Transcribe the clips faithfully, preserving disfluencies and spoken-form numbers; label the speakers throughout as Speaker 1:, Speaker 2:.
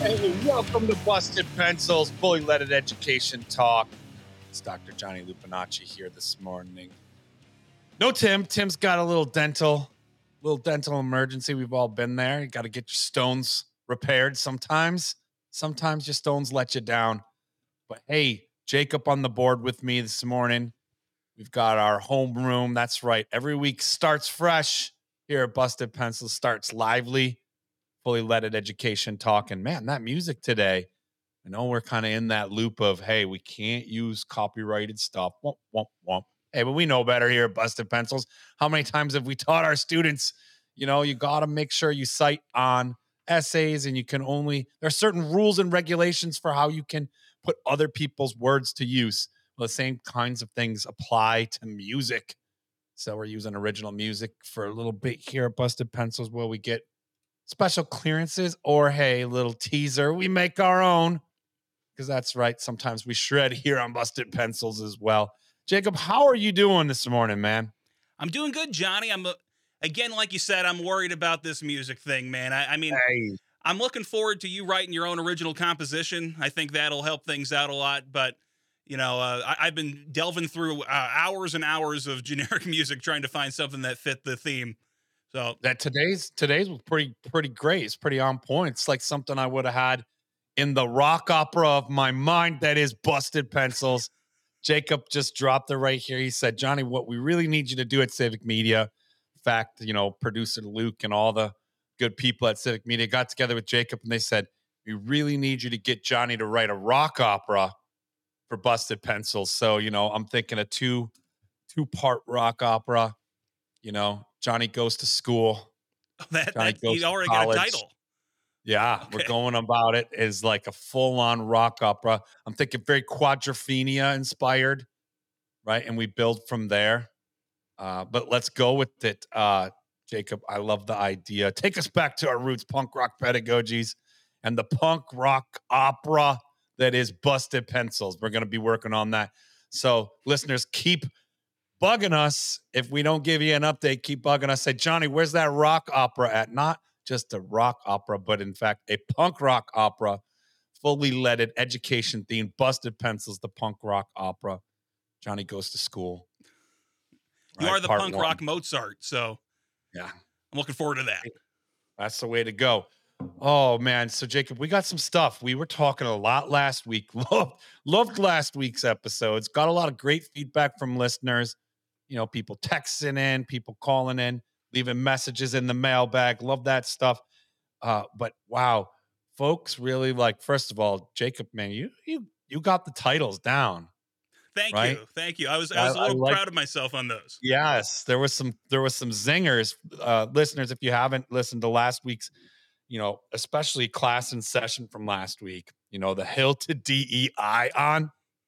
Speaker 1: Hey, welcome to Busted Pencils, Fully Leaded Education Talk. It's Doctor Johnny Lupinacci here this morning. No Tim. Tim's got a little dental, little dental emergency. We've all been there. You got to get your stones repaired sometimes. Sometimes your stones let you down. But hey, Jacob on the board with me this morning. We've got our homeroom. That's right. Every week starts fresh here at Busted Pencils, starts lively. Fully Leaded Education Talk. And man, that music today, I know we're kind of in that loop of, hey, we can't use copyrighted stuff. Womp, womp, womp. Hey, but we know better here at Busted Pencils. How many times have we taught our students, you know, you got to make sure you cite on essays, and you can only, there are certain rules and regulations for how you can put other people's words to use. Well, the same kinds of things apply to music. So we're using original music for a little bit here at Busted Pencils where we get special clearances, or hey, little teaser, we make our own, because that's right, sometimes we shred here on Busted Pencils as well. Jacob, how are you doing this morning, man?
Speaker 2: I'm doing good, Johnny. I'm uh, again, like you said, I'm worried about this music thing, man. I, I mean,
Speaker 1: Hey.
Speaker 2: I'm looking forward to you writing your own original composition. I think that'll help things out a lot. But you know, uh, I, I've been delving through uh, hours and hours of generic music trying to find something that fit the theme. So
Speaker 1: that today's today's was pretty pretty great. It's pretty on point. It's like something I would have had in the rock opera of my mind that is Busted Pencils. Jacob just dropped it right here. He said, Johnny, what we really need you to do at Civic Media, in fact, you know, producer Luke and all the good people at Civic Media got together with Jacob and they said, we really need you to get Johnny to write a rock opera for Busted Pencils. So, you know, I'm thinking a two two part rock opera. You know, Johnny goes to school.
Speaker 2: that
Speaker 1: Johnny
Speaker 2: that
Speaker 1: goes
Speaker 2: you
Speaker 1: to
Speaker 2: already got a
Speaker 1: college.
Speaker 2: title.
Speaker 1: Yeah,
Speaker 2: Okay.
Speaker 1: we're going about it as like a full-on rock opera. I'm thinking very Quadrophenia inspired, right? And we build from there. Uh, but let's go with it, uh, Jacob. I love the idea. Take us back to our roots, punk rock pedagogies, and the punk rock opera that is Busted Pencils. We're going to be working on that. So, listeners, keep bugging us. If we don't give you an update, keep bugging us. Say, Johnny, where's that rock opera at? Not just a rock opera, but in fact, a punk rock opera, fully leaded, education themed, Busted Pencils, the punk rock opera. Johnny goes to school.
Speaker 2: You
Speaker 1: Right,
Speaker 2: are the
Speaker 1: part
Speaker 2: punk
Speaker 1: one.
Speaker 2: rock Mozart, so
Speaker 1: Yeah,
Speaker 2: I'm looking forward to that.
Speaker 1: that's the way to go. Oh man, so Jacob, we got some stuff. We were talking a lot last week. Loved, loved last week's episodes. Got a lot of great feedback from listeners. You know, people texting in, people calling in, leaving messages in the mailbag. Love that stuff. Uh, but wow, folks really like, first of all, Jacob, man, you you you got the titles down,
Speaker 2: Thank
Speaker 1: right?
Speaker 2: you, thank you. I was I
Speaker 1: I,
Speaker 2: was a
Speaker 1: I
Speaker 2: little
Speaker 1: like,
Speaker 2: proud of myself on those.
Speaker 1: yes, there was some there was some zingers. Uh, listeners, if you haven't listened to last week's, you know, especially class and session from last week, you know, the hill to D E I on.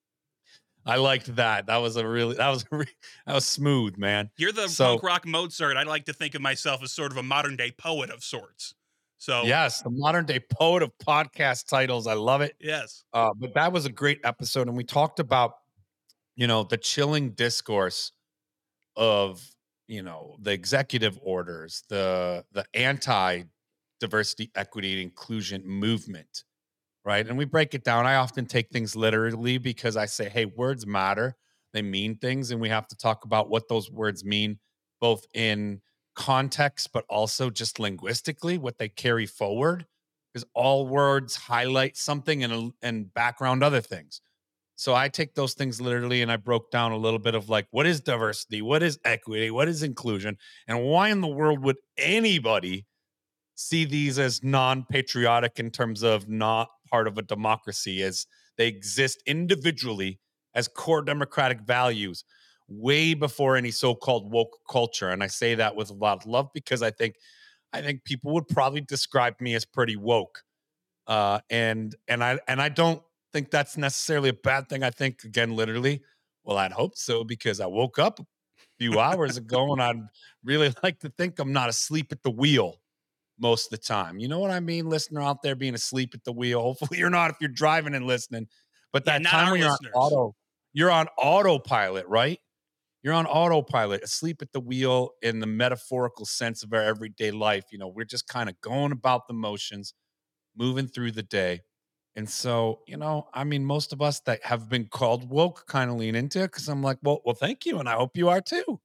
Speaker 1: I liked that. That was a really that was a re, that was smooth, man.
Speaker 2: You're the
Speaker 1: So
Speaker 2: punk rock Mozart. I like to think of myself as sort of a modern day poet of sorts. So
Speaker 1: yes, the modern day poet of podcast titles. I love it.
Speaker 2: yes.
Speaker 1: Uh, but that was a great episode, and we talked about, you know, the chilling discourse of, you know, the executive orders, the the anti diversity, equity, and inclusion movement, right? And we break it down. I often take things literally because I say, hey, words matter. They mean things. And we have to talk about what those words mean, both in context, but also just linguistically, what they carry forward. Because all words highlight something and, and background other things. So I take those things literally and I broke down a little bit of like, what is diversity? What is equity? What is inclusion? And why in the world would anybody see these as non-patriotic in terms of not part of a democracy, as they exist individually as core democratic values way before any so-called woke culture. And I say that with a lot of love because I think I think people would probably describe me as pretty woke. Uh, and and I and I don't think that's necessarily a bad thing. I think, again, literally, well, I'd hope so, because I woke up a few hours ago and I'd really like to think I'm not asleep at the wheel most of the time. You know what I mean, listener out there being asleep at the wheel. Hopefully you're not if you're driving and listening. But
Speaker 2: Yeah,
Speaker 1: that
Speaker 2: not
Speaker 1: time
Speaker 2: our
Speaker 1: when you're on
Speaker 2: listeners.
Speaker 1: auto, you're on autopilot, right? You're on autopilot, asleep at the wheel in the metaphorical sense of our everyday life. You know, we're just kind of going about the motions. moving through the day. And so, you know, I mean, most of us that have been called woke kind of lean into it because I'm like, well, well, thank you. And I hope you are too.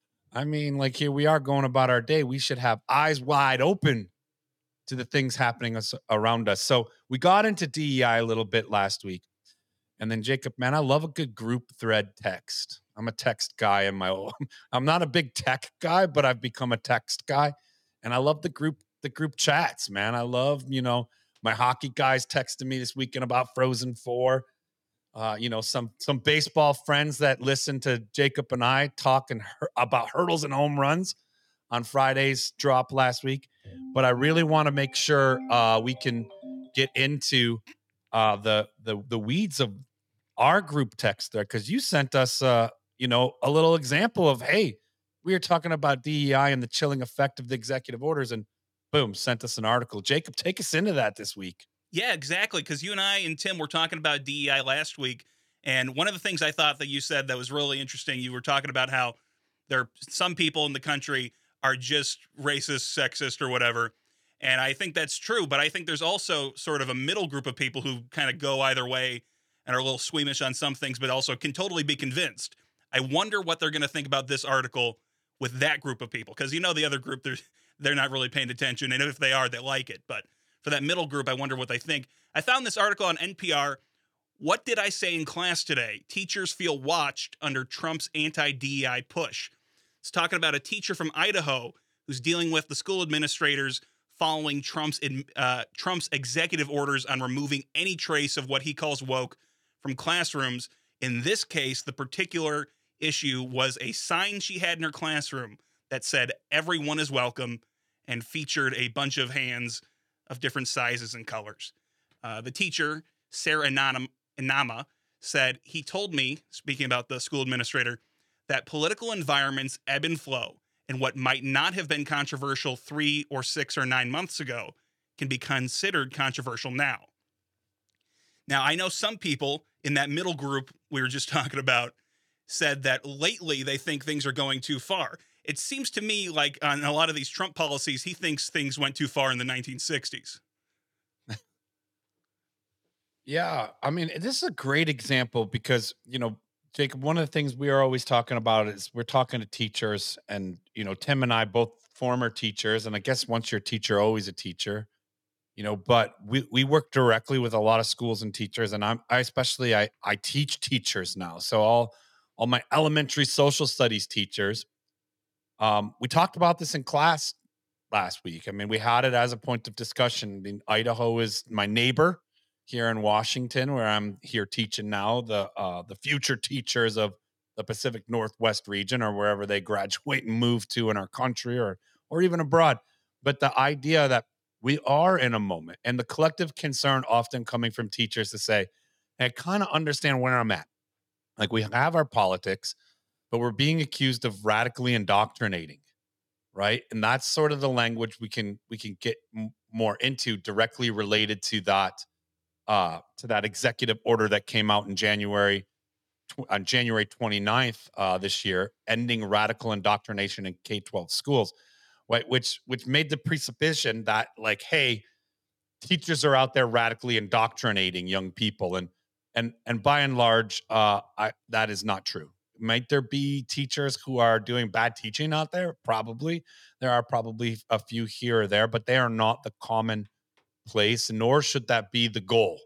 Speaker 1: I mean, like here we are going about our day. We should have eyes wide open to the things happening us around us. So we got into D E I a little bit last week. And then Jacob, man, I love a good group thread text. I'm a text guy in my own. I'm not a big tech guy, but I've become a text guy. And I love the group, the group chats, man. I love, you know, my hockey guys texting me this weekend about Frozen Four. Uh, you know, some some baseball friends that listen to Jacob and I talking hur- about hurdles and home runs on Friday's drop last week. But I really want to make sure uh, we can get into uh, the the the weeds of our group text there because you sent us, uh, you know, a little example of hey, we are talking about D E I and the chilling effect of the executive orders, and boom, sent us an article. Jacob, take us into that this week.
Speaker 2: Yeah, exactly. Because you and I and Tim were talking about D E I last week. And one of the things I thought that you said that was really interesting, you were talking about how there are some people in the country are just racist, sexist, or whatever. And I think that's true. But I think there's also sort of a middle group of people who kind of go either way and are a little squeamish on some things, but also can totally be convinced. I wonder what they're going to think about this article with that group of people. Because you know the other group, they're, they're not really paying attention. And if they are, they like it. But for that middle group, I wonder what they think. I found this article on N P R. What did I say in class today? Teachers feel watched under Trump's anti-D E I push. It's talking about a teacher from Idaho who's dealing with the school administrators following Trump's uh, Trump's executive orders on removing any trace of what he calls woke from classrooms. In this case, the particular issue was a sign she had in her classroom that said "Everyone is welcome" and featured a bunch of hands of different sizes and colors. Uh, the teacher, Sarah Inam- Inama, said, he told me, speaking about the school administrator, that political environments ebb and flow, and what might not have been controversial three or six or nine months ago can be considered controversial now. Now, I know some people in that middle group we were just talking about said that lately they think things are going too far. It seems to me like on a lot of these Trump policies, he thinks things went too far in the nineteen sixties.
Speaker 1: Yeah, I mean, this is a great example because, you know, Jacob, one of the things we are always talking about is we're talking to teachers, and, you know, Tim and I both former teachers, and I guess once you're a teacher, always a teacher, you know, but we we work directly with a lot of schools and teachers, and I'm I especially I I teach teachers now. So all all my elementary social studies teachers, um, we talked about this in class last week. I mean, we had it as a point of discussion. I mean, Idaho is my neighbor here in Washington, where I'm here teaching now. The uh, the future teachers of the Pacific Northwest region, or wherever they graduate and move to in our country, or or even abroad. But the idea that we are in a moment, and the collective concern often coming from teachers to say, "I kind of understand where I'm at. Like we have our politics, but we're being accused of radically indoctrinating." Right, and that's sort of the language we can we can get m- more into directly related to that uh to that executive order that came out in January tw- on January 29th uh this year, ending radical indoctrination in K twelve schools, right, which which made the presupposition that like hey, teachers are out there radically indoctrinating young people, and and and by and large uh I, that is not true. Might there be teachers who are doing bad teaching out there? Probably. There are probably a few here or there, but they are not the common place, nor should that be the goal.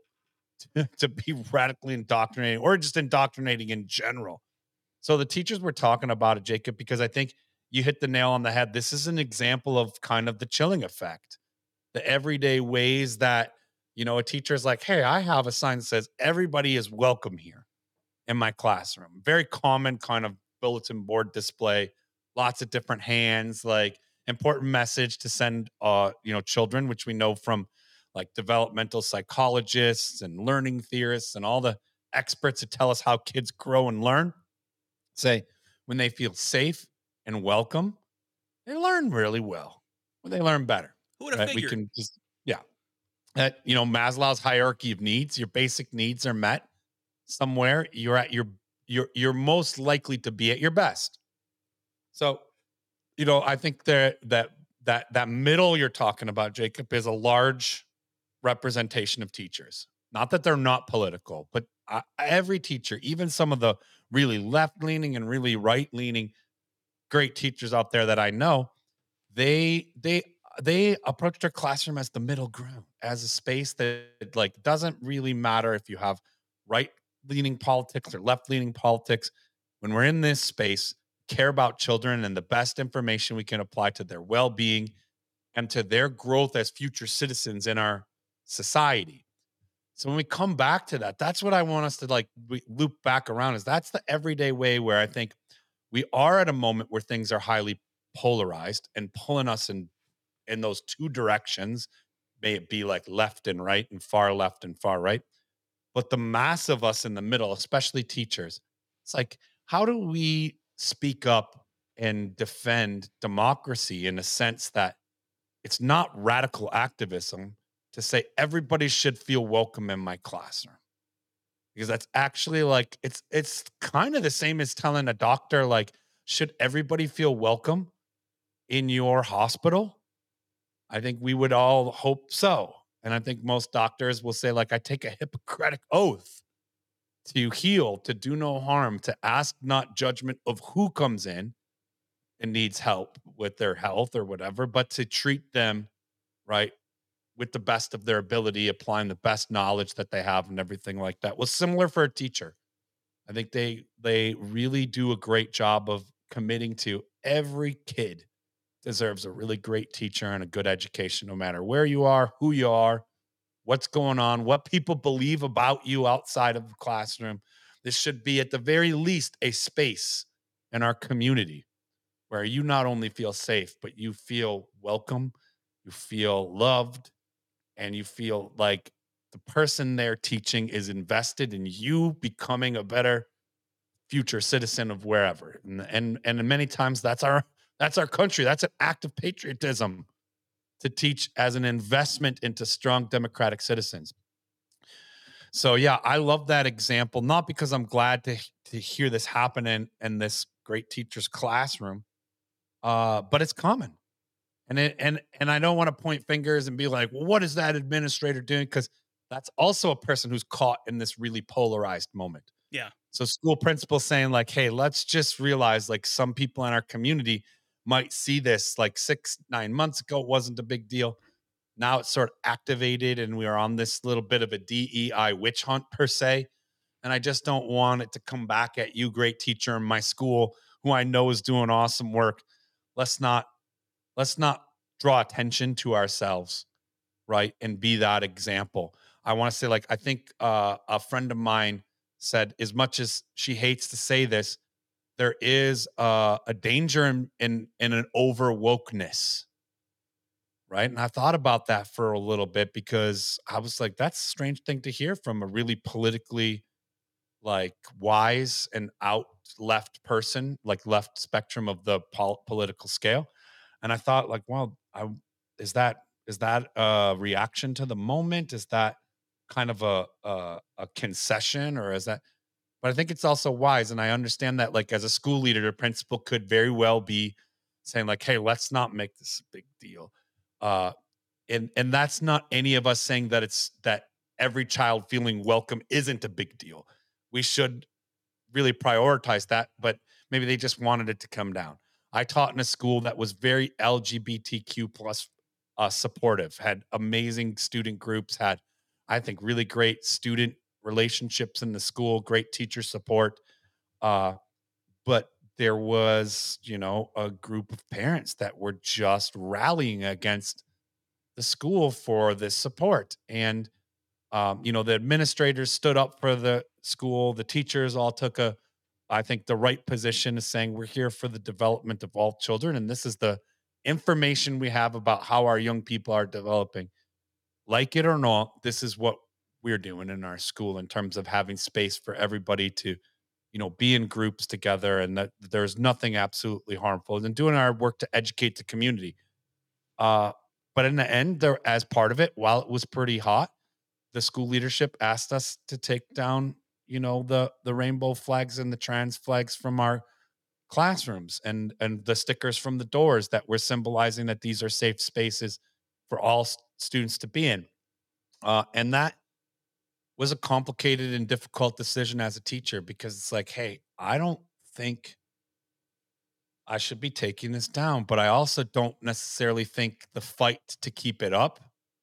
Speaker 1: To be radically indoctrinating or just indoctrinating in general. So the teachers were talking about it, Jacob, because I think you hit the nail on the head. This is an example of kind of the chilling effect, the everyday ways that, you know, a teacher's like, hey, I have a sign that says everybody is welcome here in my classroom. Very common kind of bulletin board display, lots of different hands, like important message to send uh, you know, children, which we know from like developmental psychologists and learning theorists and all the experts that tell us how kids grow and learn. Say when they feel safe and welcome, they learn really well. When they learn better.
Speaker 2: Who would have
Speaker 1: Right. We
Speaker 2: figured?
Speaker 1: can just yeah. That, you know, Maslow's hierarchy of needs, your basic needs are met somewhere, you're at your you're you're most likely to be at your best. So, you know, I think that that that that middle you're talking about, Jacob, is a large representation of teachers. Not that they're not political, but uh, every teacher, even some of the really left leaning and really right leaning great teachers out there that I know, they they they approach their classroom as the middle ground, as a space that like doesn't really matter if you have right leaning politics or left leaning politics. When we're in this space, care about children and the best information we can apply to their well-being and to their growth as future citizens in our society. So when we come back to that, that's what I want us to like we- loop back around is that's the everyday way where I think we are at a moment where things are highly polarized and pulling us in in those two directions, may it be like left and right and far left and far right. But the mass of us in the middle, especially teachers, it's like, how do we speak up and defend democracy in a sense that it's not radical activism to say everybody should feel welcome in my classroom? Because that's actually like it's it's kind of the same as telling a doctor like should everybody feel welcome in your hospital? I think we would all hope so. And I think most doctors will say like I take a Hippocratic oath to heal, to do no harm, to ask not judgment of who comes in and needs help with their health or whatever, but to treat them right with the best of their ability, applying the best knowledge that they have and everything like that. Was similar for a teacher. I think they they really do a great job of committing to every kid deserves a really great teacher and a good education, no matter where you are, who you are, what's going on, what people believe about you outside of the classroom. This should be, at the very least, a space in our community where you not only feel safe, but you feel welcome, you feel loved, and you feel like the person they're teaching is invested in you becoming a better future citizen of wherever. And and and many times that's our that's our country. That's an act of patriotism to teach as an investment into strong democratic citizens. So yeah, I love that example, not because I'm glad to to hear this happen in in this great teacher's classroom, uh, but it's common. And it, and and I don't want to point fingers and be like, well, what is that administrator doing? Because that's also a person who's caught in this really polarized moment.
Speaker 2: Yeah.
Speaker 1: So school principals saying like, hey, let's just realize like some people in our community might see this like six, nine months ago, it wasn't a big deal. Now it's sort of activated and we are on this little bit of a D E I witch hunt per se. And I just don't want it to come back at you, great teacher in my school, who I know is doing awesome work. Let's not let's not draw attention to ourselves, right? And be that example. I want to say, like, I think uh, a friend of mine said, as much as she hates to say this, there is uh, a danger in, in in an over wokeness, right? And I thought about that for a little bit because I was like, that's a strange thing to hear from a really politically like wise and out left person, like left spectrum of the pol- political scale. And I thought, like, well, I is that is that a reaction to the moment? Is that kind of a a, a concession, or is that? But I think it's also wise, and I understand that, like, as a school leader, the principal could very well be saying, like, "Hey, let's not make this a big deal," uh, and and that's not any of us saying that it's that every child feeling welcome isn't a big deal. We should really prioritize that, but maybe they just wanted it to come down. I taught in a school that was very L G B T Q plus uh, supportive, had amazing student groups, had I think really great student relationships in the school, great teacher support. Uh, but there was, you know, a group of parents that were just rallying against the school for this support. And um, you know, the administrators stood up for the school. The teachers all took a, I think, the right position is saying we're here for the development of all children, and this is the information we have about how our young people are developing. Like it or not, this is what we're doing in our school in terms of having space for everybody to, you know, be in groups together, and that there's nothing absolutely harmful, and doing our work to educate the community. Uh, but in the end, there, as part of it, while it was pretty hot, the school leadership asked us to take down, you know, the the rainbow flags and the trans flags from our classrooms, and and the stickers from the doors that were symbolizing that these are safe spaces for all s- students to be in. Uh, and that was a complicated and difficult decision as a teacher because it's like, hey, I don't think I should be taking this down, but I also don't necessarily think the fight to keep it up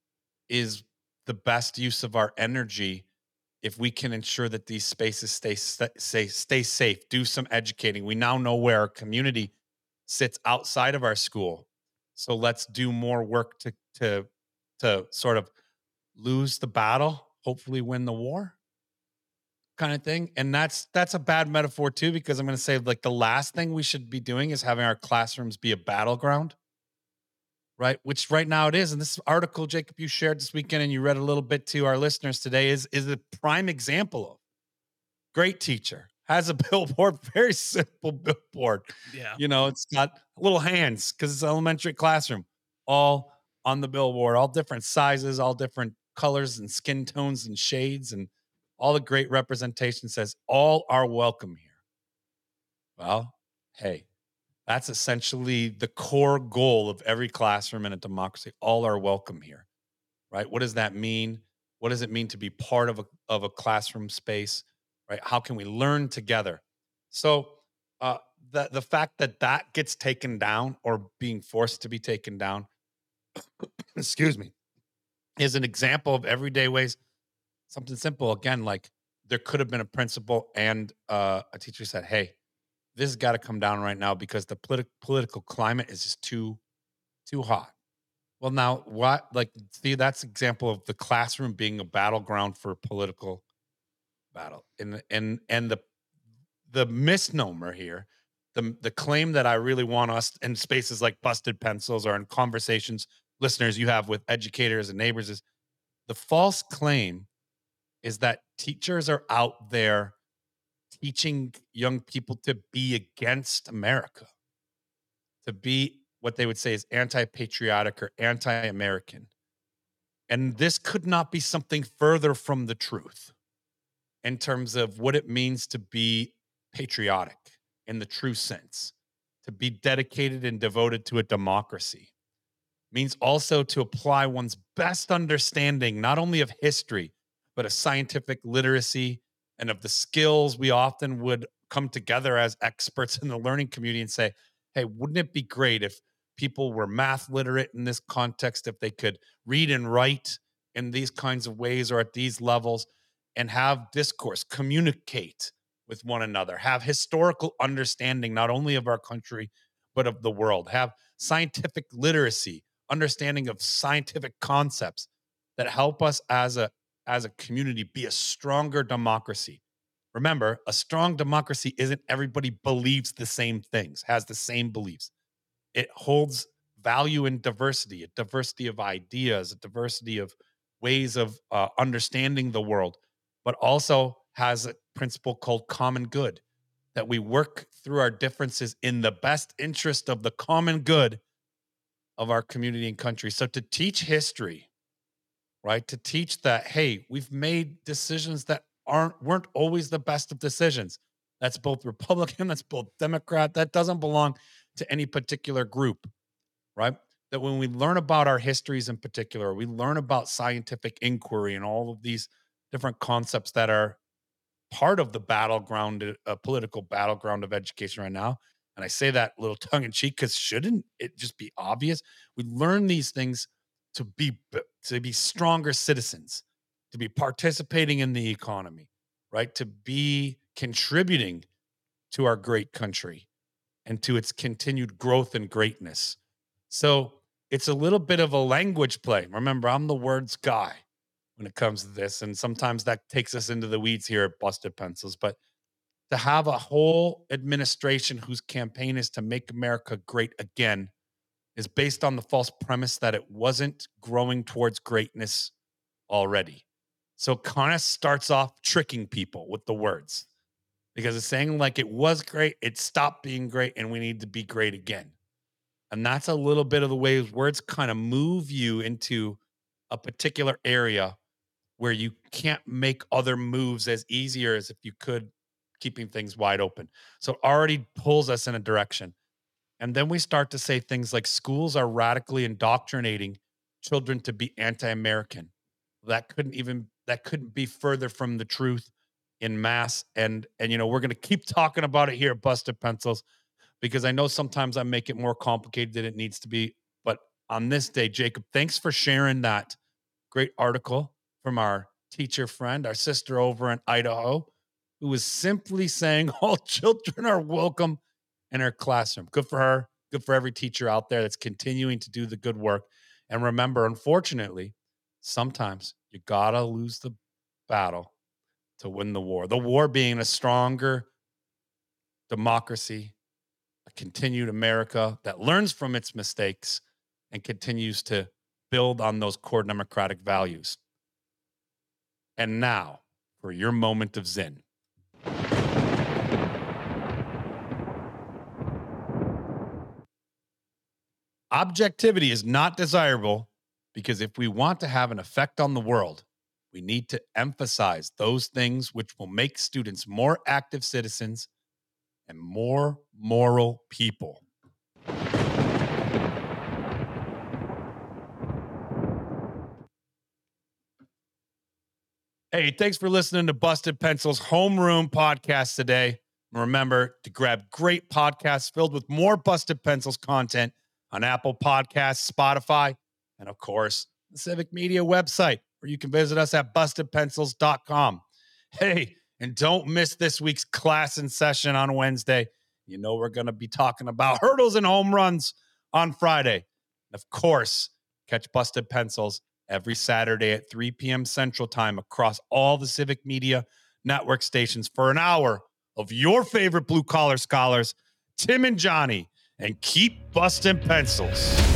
Speaker 1: is the best use of our energy if we can ensure that these spaces stay sa- say stay safe, do some educating. We now know where our community sits outside of our school. So let's do more work to to to sort of lose the battle, hopefully win the war kind of thing. And that's that's a bad metaphor too, because I'm going to say like the last thing we should be doing is having our classrooms be a battleground, right? Which right now it is. And this article, Jacob, you shared this weekend and you read a little bit to our listeners today is is a prime example of great teacher has a billboard, very simple billboard.
Speaker 2: Yeah.
Speaker 1: You know, it's got little hands because it's an elementary classroom, all on the billboard, all different sizes, all different colors and skin tones and shades, and all the great representation says all are welcome here. Well, hey, that's essentially the core goal of every classroom in a democracy. All are welcome here, right? What does that mean? What does it mean to be part of a of a classroom space, right? How can we learn together? So, uh, the the fact that that gets taken down or being forced to be taken down, excuse me, is an example of everyday ways. Something simple again, like there could have been a principal and uh, a teacher said, "Hey, this has got to come down right now because the politi- political climate is just too too hot." Well, now what? Like, see, that's example of the classroom being a battleground for political battle, and and and the the misnomer here, the the claim that I really want us in spaces like Busted Pencils or in conversations listeners you have with educators and neighbors is the false claim is that teachers are out there teaching young people to be against America, to be what they would say is anti-patriotic or anti-American. And this could not be something further from the truth in terms of what it means to be patriotic in the true sense, to be dedicated and devoted to a democracy. Means also to apply one's best understanding, not only of history, but of scientific literacy and of the skills we often would come together as experts in the learning community and say, hey, wouldn't it be great if people were math literate in this context, if they could read and write in these kinds of ways or at these levels and have discourse, communicate with one another, have historical understanding, not only of our country, but of the world, have scientific literacy, understanding of scientific concepts that help us as a as a community be a stronger democracy. Remember, a strong democracy isn't everybody believes the same things, has the same beliefs. It holds value in diversity, a diversity of ideas, a diversity of ways of uh, understanding the world, but also has a principle called common good, that we work through our differences in the best interest of the common good of our community and country. So to teach history, right? To teach that, hey, we've made decisions that aren't weren't always the best of decisions. That's both Republican, that's both Democrat. That doesn't belong to any particular group, right? That when we learn about our histories in particular, we learn about scientific inquiry and all of these different concepts that are part of the battleground, uh, political battleground of education right now. And I say that a little tongue in cheek because shouldn't it just be obvious? We learn these things to be to be stronger citizens, to be participating in the economy, right? To be contributing to our great country and to its continued growth and greatness. So it's a little bit of a language play. Remember, I'm the words guy when it comes to this. And sometimes that takes us into the weeds here at Busted Pencils. But to have a whole administration whose campaign is to make America great again is based on the false premise that it wasn't growing towards greatness already. So it kind of starts off tricking people with the words because it's saying like it was great, it stopped being great, and we need to be great again. And that's a little bit of the way words kind of move you into a particular area where you can't make other moves as easier as if you could, keeping things wide open. So it already pulls us in a direction. And then we start to say things like schools are radically indoctrinating children to be anti American. that couldn't even that couldn't be further from the truth in mass. And and you know, we're gonna keep talking about it here at Busted Pencils because I know sometimes I make it more complicated than it needs to be. But on this day, Jacob, thanks for sharing that great article from our teacher friend, our sister over in Idaho, who was simply saying all children are welcome in her classroom. Good for her. Good for every teacher out there that's continuing to do the good work. And remember, unfortunately, sometimes you gotta lose the battle to win the war. The war being a stronger democracy, a continued America that learns from its mistakes and continues to build on those core democratic values. And now for your moment of Zen. Objectivity is not desirable because if we want to have an effect on the world, we need to emphasize those things which will make students more active citizens and more moral people. Hey, thanks for listening to Busted Pencils Homeroom podcast today. Remember to grab great podcasts filled with more Busted Pencils content on Apple Podcasts, Spotify, and of course, the Civic Media website, where you can visit us at busted pencils dot com. Hey, and don't miss this week's class in session on Wednesday. You know we're going to be talking about hurdles and home runs on Friday. And of course, catch Busted Pencils every Saturday at three p.m. Central Time across all the Civic Media network stations for an hour of your favorite blue-collar scholars, Tim and Johnny, and keep busting pencils.